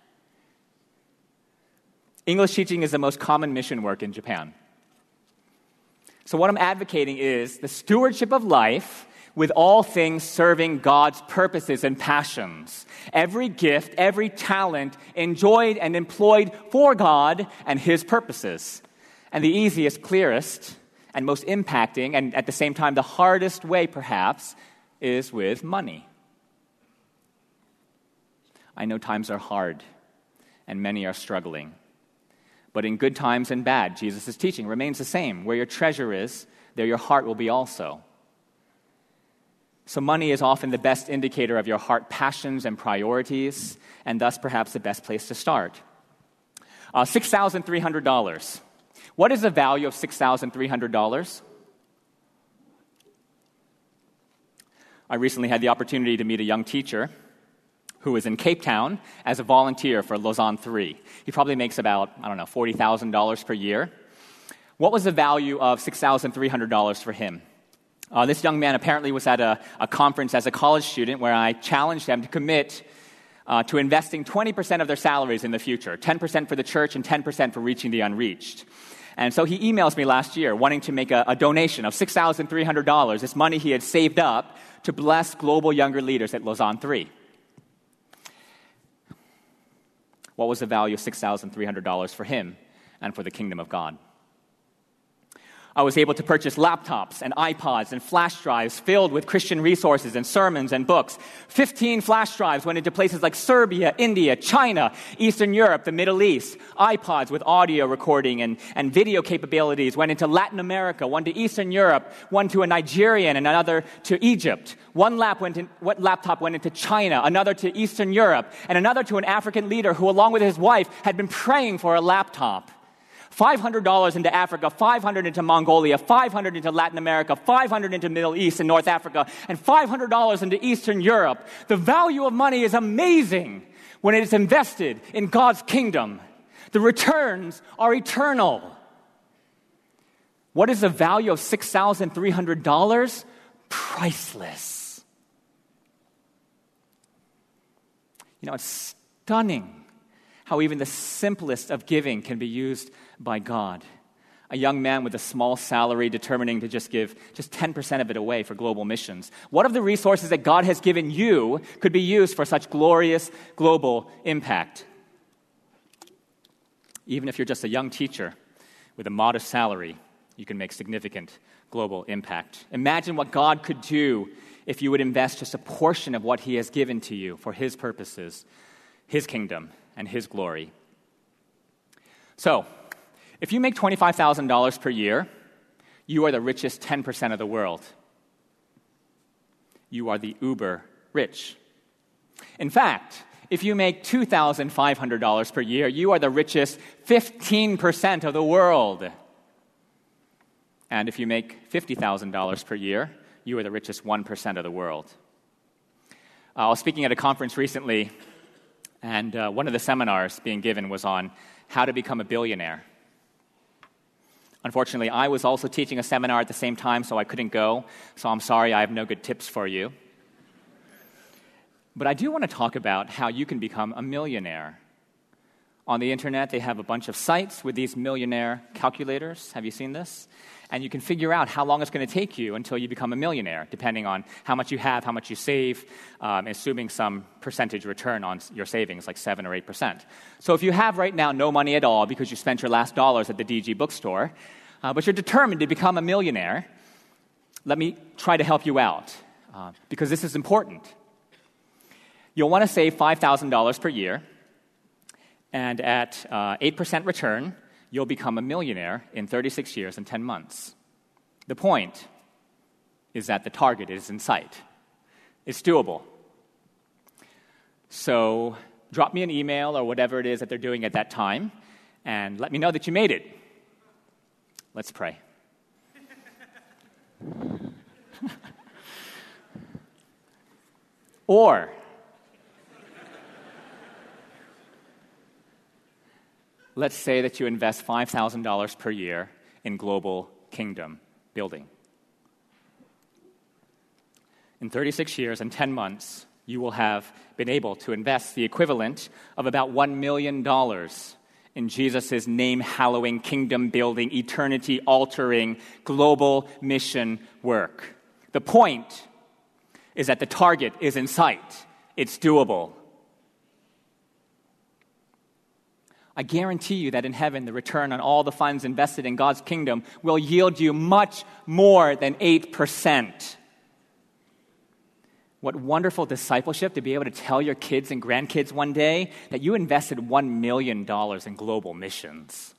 English teaching is the most common mission work in Japan. So what I'm advocating is the stewardship of life with all things serving God's purposes and passions. Every gift, every talent enjoyed and employed for God and His purposes. And the easiest, clearest, and most impacting, and at the same time the hardest way perhaps, is with money. I know times are hard, and many are struggling. But in good times and bad, Jesus' teaching remains the same. Where your treasure is, there your heart will be also. So money is often the best indicator of your heart passions and priorities, and thus perhaps the best place to start. $6,300. What is the value of $6,300? I recently had the opportunity to meet a young teacher who is in Cape Town as a volunteer for Lausanne 3. He probably makes about, $40,000 per year. What was the value of $6,300 for him? This young man apparently was at a conference as a college student where I challenged him to commit to investing 20% of their salaries in the future, 10% for the church and 10% for reaching the unreached. And so he emails me last year wanting to make a donation of $6,300, this money he had saved up to bless global younger leaders at Lausanne 3. What was the value of $6,300 for him and for the kingdom of God? I was able to purchase laptops and iPods and flash drives filled with Christian resources and sermons and books. 15 flash drives went into places like Serbia, India, China, Eastern Europe, the Middle East. iPods with audio recording and video capabilities went into Latin America, one to Eastern Europe, one to a Nigerian and another to Egypt. One laptop went into China, another to Eastern Europe, and another to an African leader who, along with his wife, had been praying for a laptop. $500 into Africa, $500 into Mongolia, $500 into Latin America, $500 into Middle East and North Africa, and $500 into Eastern Europe. The value of money is amazing when it is invested in God's kingdom. The returns are eternal. What is the value of $6,300? Priceless. It's stunning how even the simplest of giving can be used by God. A young man with a small salary determining to just give 10% of it away for global missions. What of the resources that God has given you could be used for such glorious global impact? Even if you're just a young teacher with a modest salary, you can make significant global impact. Imagine what God could do if you would invest just a portion of what He has given to you for His purposes, His kingdom, and His glory. So, if you make $25,000 per year, you are the richest 10% of the world. You are the uber rich. In fact, if you make $2,500 per year, you are the richest 15% of the world. And if you make $50,000 per year, you are the richest 1% of the world. I was speaking at a conference recently, and one of the seminars being given was on how to become a billionaire. Unfortunately, I was also teaching a seminar at the same time, so I couldn't go. So I'm sorry, I have no good tips for you. But I do want to talk about how you can become a millionaire. On the internet, they have a bunch of sites with these millionaire calculators. Have you seen this? And you can figure out how long it's going to take you until you become a millionaire, depending on how much you have, how much you save, assuming some percentage return on your savings, like 7 or 8%. So if you have right now no money at all because you spent your last dollars at the DG bookstore, but you're determined to become a millionaire, let me try to help you out, because this is important. You'll want to save $5,000 per year, and at 8% return, you'll become a millionaire in 36 years and 10 months. The point is that the target is in sight. It's doable. So drop me an email or whatever it is that they're doing at that time, and let me know that you made it. Let's pray. Or let's say that you invest $5,000 per year in global kingdom building. In 36 years and 10 months, you will have been able to invest the equivalent of about $1 million in Jesus' name-hallowing, kingdom-building, eternity-altering, global mission work. The point is that the target is in sight. It's doable. I guarantee you that in heaven, the return on all the funds invested in God's kingdom will yield you much more than 8%. What wonderful discipleship to be able to tell your kids and grandkids one day that you invested $1 million in global missions.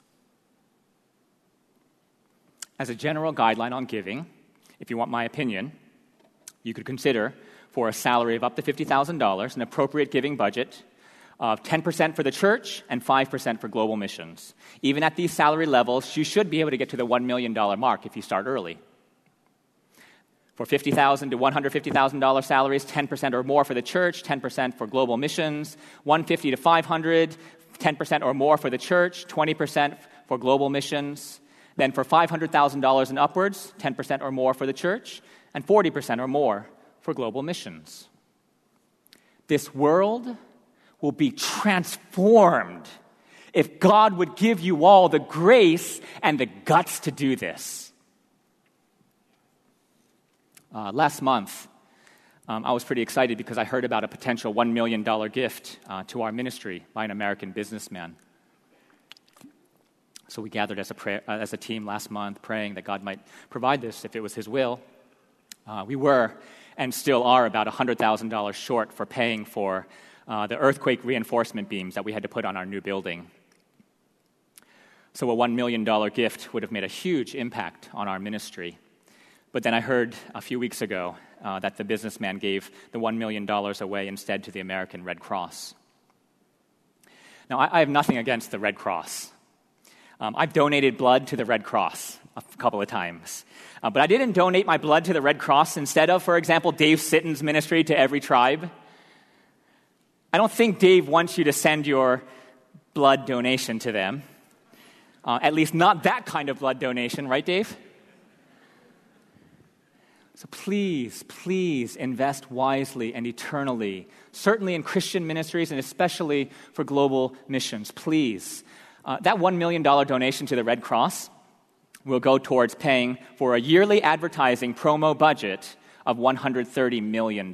As a general guideline on giving, if you want my opinion, you could consider for a salary of up to $50,000 an appropriate giving budget of 10% for the church and 5% for global missions. Even at these salary levels, you should be able to get to the $1 million mark if you start early. For $50,000 to $150,000 salaries, 10% or more for the church, 10% for global missions. $150,000 to $500,000, 10% or more for the church, 20% for global missions. Then for $500,000 and upwards, 10% or more for the church, and 40% or more for global missions. This world will be transformed if God would give you all the grace and the guts to do this. Last month, I was pretty excited because I heard about a potential $1 million gift to our ministry by an American businessman. So we gathered as a team last month, praying that God might provide this if it was His will. We were and still are about $100,000 short for paying for the earthquake reinforcement beams that we had to put on our new building. So a $1 million gift would have made a huge impact on our ministry. But then I heard a few weeks ago that the businessman gave the $1 million away instead to the American Red Cross. Now, I have nothing against the Red Cross. I've donated blood to the Red Cross a couple of times. But I didn't donate my blood to the Red Cross instead of, for example, Dave Sitton's ministry to every tribe. I don't think Dave wants you to send your blood donation to them. At least not that kind of blood donation, right, Dave? So please invest wisely and eternally, certainly in Christian ministries and especially for global missions. Please. That $1 million donation to the Red Cross will go towards paying for a yearly advertising promo budget of $130 million.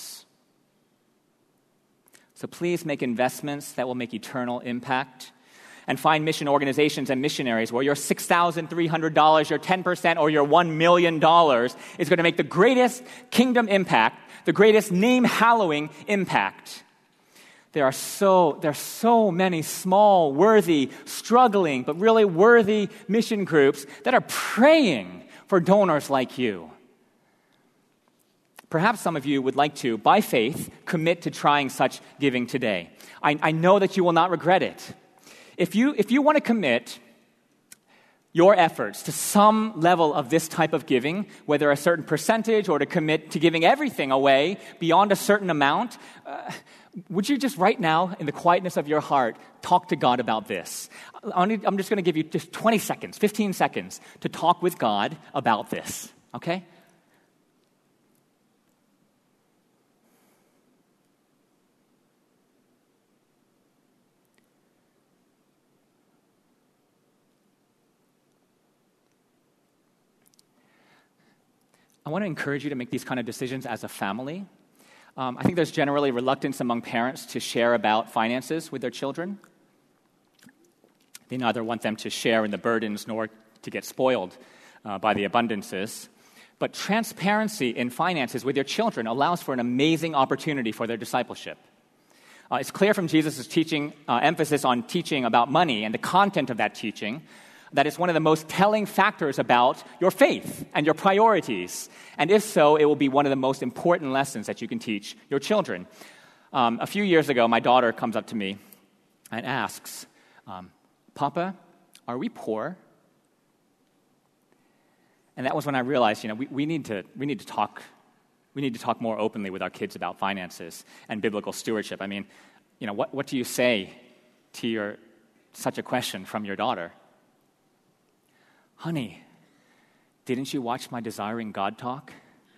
So please make investments that will make eternal impact, and find mission organizations and missionaries where your $6,300, your 10%, or your $1 million is going to make the greatest kingdom impact, the greatest name-hallowing impact. There are so many small, worthy, struggling, but really worthy mission groups that are praying for donors like you. Perhaps some of you would like to, by faith, commit to trying such giving today. I know that you will not regret it. If you want to commit your efforts to some level of this type of giving, whether a certain percentage or to commit to giving everything away beyond a certain amount, would you just right now, in the quietness of your heart, talk to God about this? I'm just going to give you just 20 seconds, 15 seconds to talk with God about this, okay? I want to encourage you to make these kind of decisions as a family. I think there's generally reluctance among parents to share about finances with their children. They neither want them to share in the burdens nor to get spoiled by the abundances. But transparency in finances with your children allows for an amazing opportunity for their discipleship. It's clear from Jesus' teaching, emphasis on teaching about money and the content of that teaching, that is one of the most telling factors about your faith and your priorities. And if so, it will be one of the most important lessons that you can teach your children. A few years ago, my daughter comes up to me and asks, Papa, are we poor? And that was when I realized, we need to talk more openly with our kids about finances and biblical stewardship. I mean, what do you say to such a question from your daughter? Honey, didn't you watch my Desiring God talk?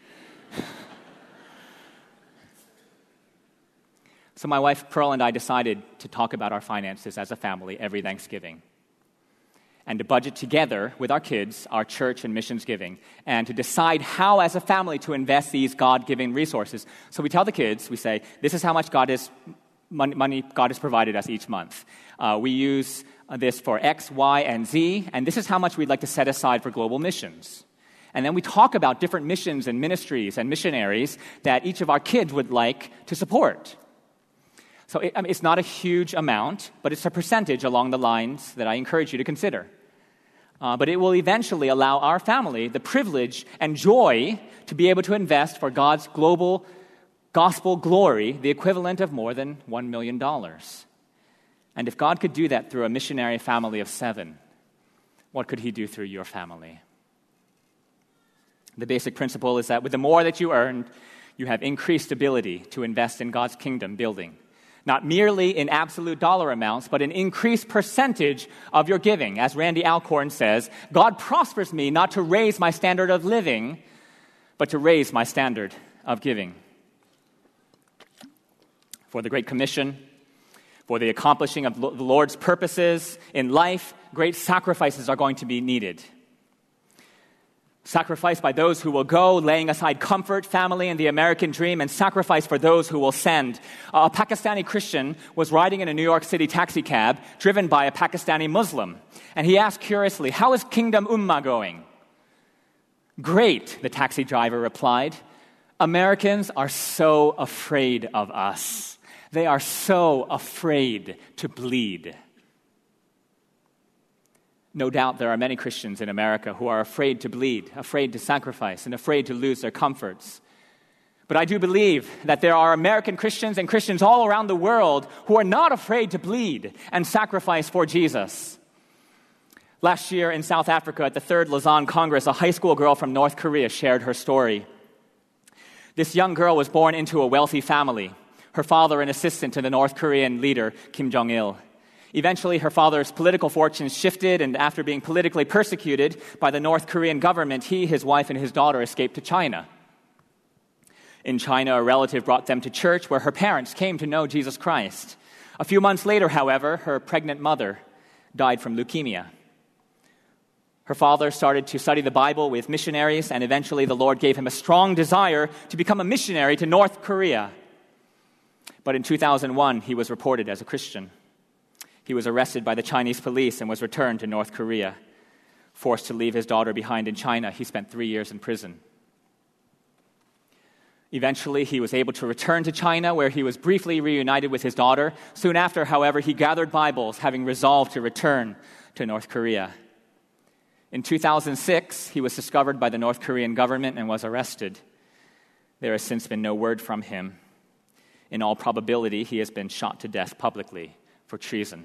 So my wife Pearl and I decided to talk about our finances as a family every Thanksgiving, and to budget together with our kids our church and missions giving, and to decide how as a family to invest these God-given resources. So we tell the kids, we say, this is how much money God has provided us each month. We use this for X, Y, and Z, and this is how much we'd like to set aside for global missions. And then we talk about different missions and ministries and missionaries that each of our kids would like to support. So it's not a huge amount, but it's a percentage along the lines that I encourage you to consider. But it will eventually allow our family the privilege and joy to be able to invest for God's global gospel glory the equivalent of more than $1 million. And if God could do that through a missionary family of 7, what could he do through your family? The basic principle is that with the more that you earn, you have increased ability to invest in God's kingdom building. Not merely in absolute dollar amounts, but an increased percentage of your giving. As Randy Alcorn says, God prospers me not to raise my standard of living, but to raise my standard of giving. For the Great Commission, for the accomplishing of the Lord's purposes in life, great sacrifices are going to be needed. Sacrifice by those who will go, laying aside comfort, family, and the American dream, and sacrifice for those who will send. A Pakistani Christian was riding in a New York City taxi cab driven by a Pakistani Muslim. And he asked curiously, "How is Kingdom Ummah going?" "Great," the taxi driver replied. "Americans are so afraid of us. They are so afraid to bleed." No doubt there are many Christians in America who are afraid to bleed, afraid to sacrifice, and afraid to lose their comforts. But I do believe that there are American Christians and Christians all around the world who are not afraid to bleed and sacrifice for Jesus. Last year in South Africa at the 3rd Lausanne Congress, a high school girl from North Korea shared her story. This young girl was born into a wealthy family. Her father, an assistant to the North Korean leader, Kim Jong-il. Eventually, her father's political fortunes shifted, and after being politically persecuted by the North Korean government, he, his wife, and his daughter escaped to China. In China, a relative brought them to church where her parents came to know Jesus Christ. A few months later, however, her pregnant mother died from leukemia. Her father started to study the Bible with missionaries, and eventually the Lord gave him a strong desire to become a missionary to North Korea. But in 2001, he was reported as a Christian. He was arrested by the Chinese police and was returned to North Korea. Forced to leave his daughter behind in China, he spent 3 years in prison. Eventually, he was able to return to China, where he was briefly reunited with his daughter. Soon after, however, he gathered Bibles, having resolved to return to North Korea. In 2006, he was discovered by the North Korean government and was arrested. There has since been no word from him. In all probability, he has been shot to death publicly for treason.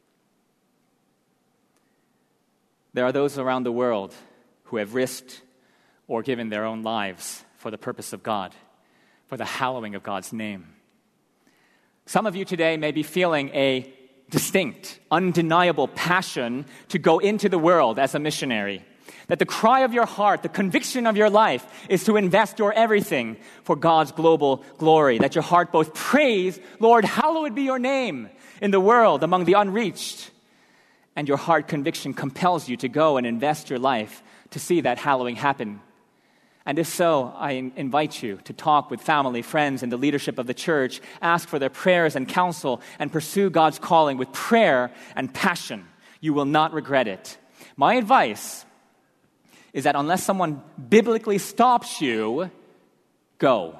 There are those around the world who have risked or given their own lives for the purpose of God, for the hallowing of God's name. Some of you today may be feeling a distinct, undeniable passion to go into the world as a missionary. That the cry of your heart, the conviction of your life is to invest your everything for God's global glory. That your heart both prays, "Lord, hallowed be your name in the world among the unreached." And your heart conviction compels you to go and invest your life to see that hallowing happen. And if so, I invite you to talk with family, friends, and the leadership of the church, ask for their prayers and counsel, and pursue God's calling with prayer and passion. You will not regret it. My advice is that unless someone biblically stops you, go.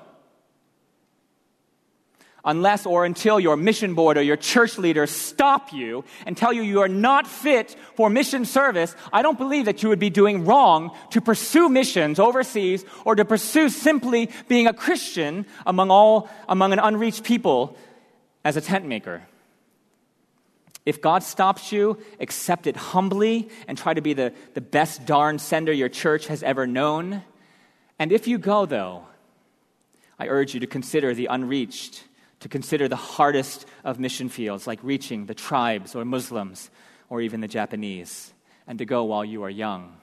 Unless or until your mission board or your church leaders stop you and tell you you are not fit for mission service, I don't believe that you would be doing wrong to pursue missions overseas or to pursue simply being a Christian among an unreached people as a tent maker. If God stops you, accept it humbly and try to be the best darn sender your church has ever known. And if you go, though, I urge you to consider the unreached, to consider the hardest of mission fields, like reaching the tribes or Muslims or even the Japanese, and to go while you are young.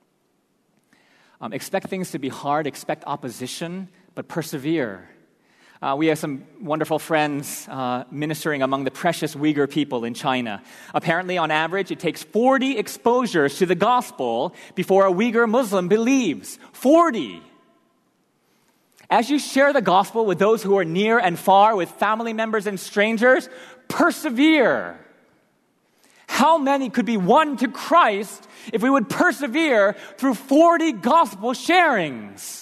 Expect things to be hard, expect opposition, but persevere. We have some wonderful friends ministering among the precious Uyghur people in China. Apparently, on average, it takes 40 exposures to the gospel before a Uyghur Muslim believes. 40! As you share the gospel with those who are near and far, with family members and strangers, persevere. How many could be won to Christ if we would persevere through 40 gospel sharings?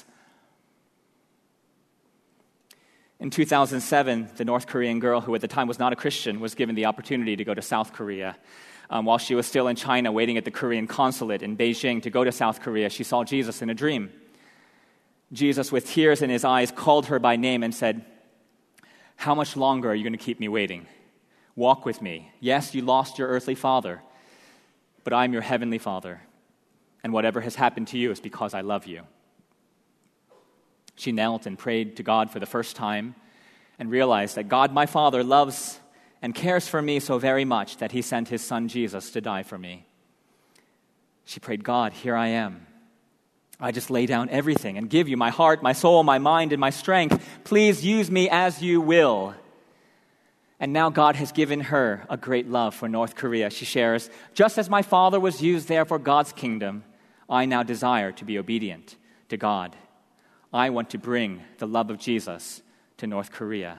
In 2007, the North Korean girl, who at the time was not a Christian, was given the opportunity to go to South Korea. While she was still in China waiting at the Korean consulate in Beijing to go to South Korea, she saw Jesus in a dream. Jesus, with tears in his eyes, called her by name and said, "How much longer are you going to keep me waiting? Walk with me. Yes, you lost your earthly father, but I'm your heavenly Father, and whatever has happened to you is because I love you." She knelt and prayed to God for the first time and realized that God, my Father, loves and cares for me so very much that he sent his son Jesus to die for me. She prayed, "God, here I am. I just lay down everything and give you my heart, my soul, my mind, and my strength. Please use me as you will." And now God has given her a great love for North Korea. She shares, "Just as my father was used there for God's kingdom, I now desire to be obedient to God. I want to bring the love of Jesus to North Korea."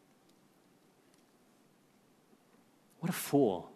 What a fool.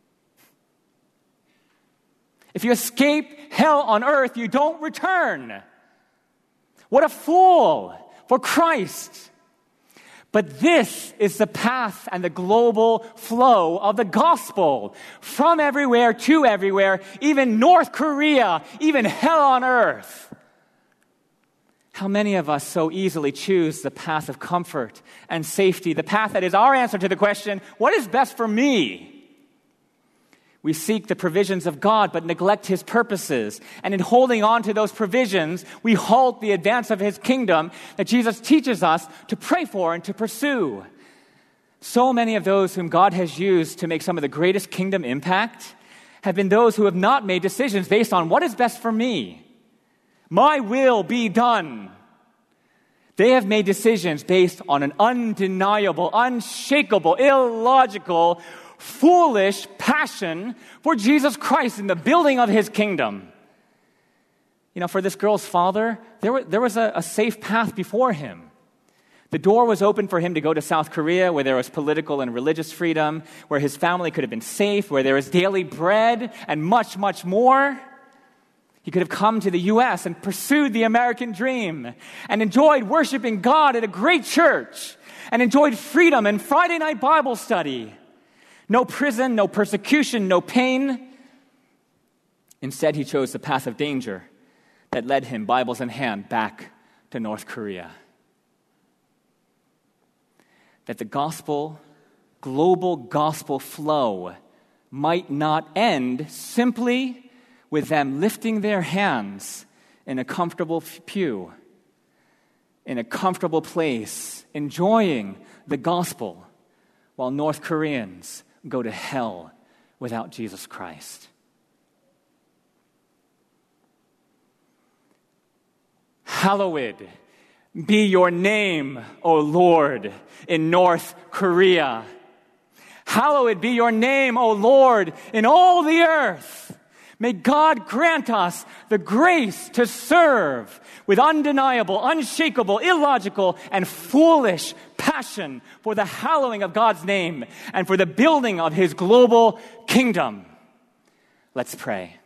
If you escape hell on earth, you don't return. What a fool for Christ. But this is the path and the global flow of the gospel. From everywhere to everywhere, even North Korea, even hell on earth. How many of us so easily choose the path of comfort and safety, the path that is our answer to the question, what is best for me? We seek the provisions of God, but neglect his purposes. And in holding on to those provisions, we halt the advance of his kingdom that Jesus teaches us to pray for and to pursue. So many of those whom God has used to make some of the greatest kingdom impact have been those who have not made decisions based on what is best for me. My will be done. They have made decisions based on an undeniable, unshakable, illogical, foolish passion for Jesus Christ and the building of his kingdom. You know, for this girl's father, there was a safe path before him. The door was open for him to go to South Korea, where there was political and religious freedom, where his family could have been safe, where there was daily bread, and much, much more. He could have come to the U.S. and pursued the American dream and enjoyed worshiping God at a great church and enjoyed freedom and Friday night Bible study. No prison, no persecution, no pain. Instead, he chose the path of danger that led him, Bibles in hand, back to North Korea. That the gospel, global gospel flow might not end simply with them lifting their hands in a comfortable pew, in a comfortable place, enjoying the gospel, while North Koreans go to hell without Jesus Christ. Hallowed be your name, O Lord, in North Korea. Hallowed be your name, O Lord, in all the earth. May God grant us the grace to serve with undeniable, unshakable, illogical, and foolish passion for the hallowing of God's name and for the building of his global kingdom. Let's pray.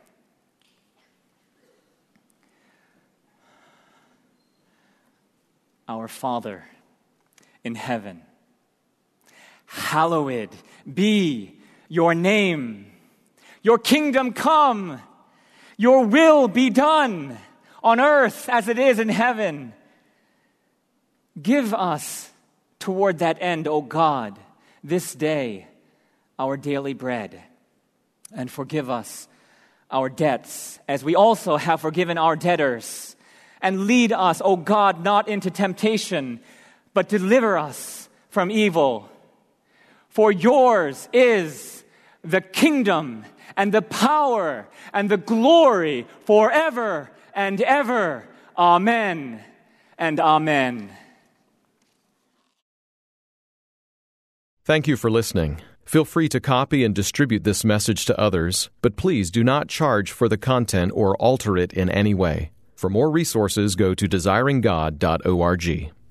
Our Father in heaven, hallowed be your name. Your kingdom come. Your will be done on earth as it is in heaven. Give us toward that end, O God, this day our daily bread, and forgive us our debts as we also have forgiven our debtors. And lead us, O God, not into temptation, but deliver us from evil. For yours is the kingdom and the power and the glory forever and ever. Amen and amen. Thank you for listening. Feel free to copy and distribute this message to others, but please do not charge for the content or alter it in any way. For more resources, go to desiringgod.org.